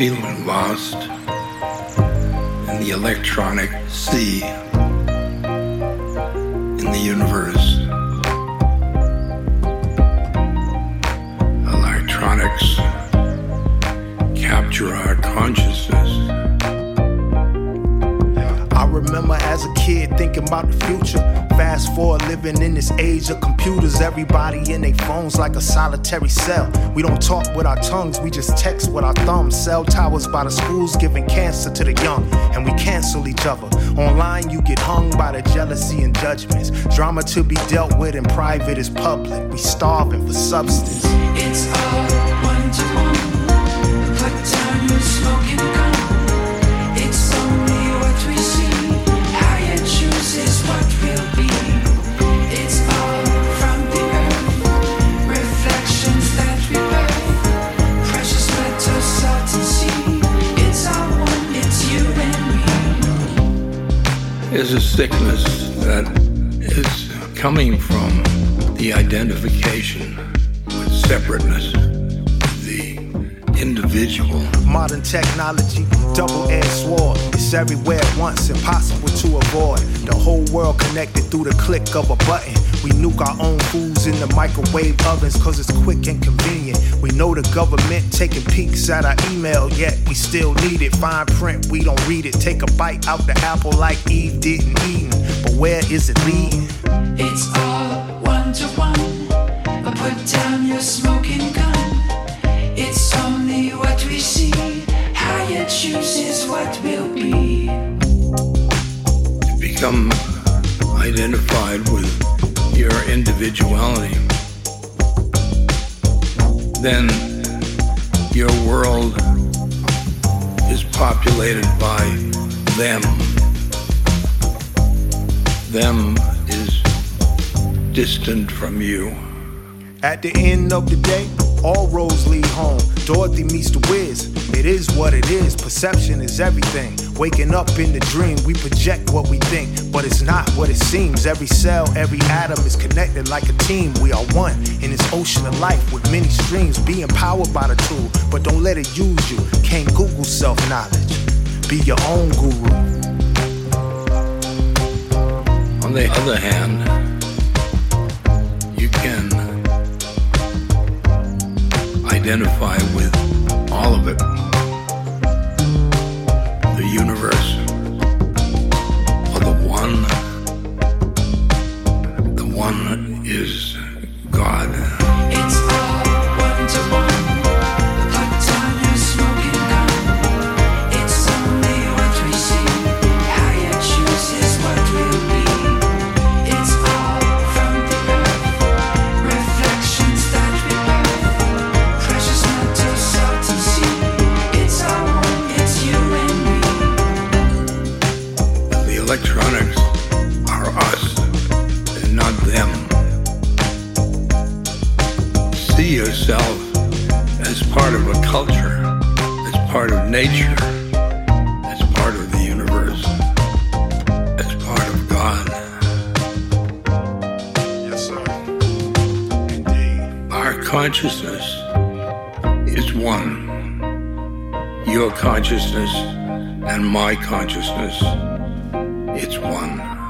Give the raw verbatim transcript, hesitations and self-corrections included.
feeling lost in the electronic sea in the universe. Electronics capture our consciousness. I remember as a kid thinking about the future. Fast forward, living in this age of computers. Everybody in their phones like a solitary cell. We don't talk with our tongues, we just text with our thumbs. Cell towers by the schools giving cancer to the young, and we cancel each other. Online you get hung by the jealousy and judgments. Drama to be dealt with in private is public. We starving for substance. It's all one to one. Put down your smoking gun. It's only what we see. How you choose is what will be. It's all from the earth. Reflections that we birth. Precious metal, salt and sea. It's all one, it's you and me. Is a sickness that is coming from the identification with separateness, the individual. Modern technology, double-edged sword. It's everywhere at once, impossible to avoid. The whole world connected through the click of a button. We nuke our own foods in the microwave ovens cause it's quick and convenient. We know the government taking peeks at our email, yet we still need it. Fine print, we don't read it. Take a bite out the apple like Eve didn't eat. But where is it leading? It's all one to one. Put down your smoking gun. It's only what we see. How you choose is what will be. To become identified with your individuality, then your world is populated by them. Them is distant from you. At the end of the day, all roads lead home. Dorothy meets the Wiz. It is what it is. Perception is everything. Waking up in the dream, we project what we think, but it's not what it seems. Every cell, every atom is connected like a team. We are one in this ocean of life with many streams. Be empowered by the tool, but don't let it use you. Can't Google self-knowledge. Be your own guru. On the other hand, you can identify with all of it. The universe, or the one. The one is God. It's all one to one. Put down your smoking gun. It's only what we see. How you choose is what will be. It's all from the earth. Reflections that we birth. Precious metal, salt and sea. It's all one, it's you and me. The electronics are us and not them. See yourself as part of a culture, as part of nature, as part of the universe, as part of God. Yes, sir. Indeed. Our consciousness is one. Your consciousness and my consciousness, it's one.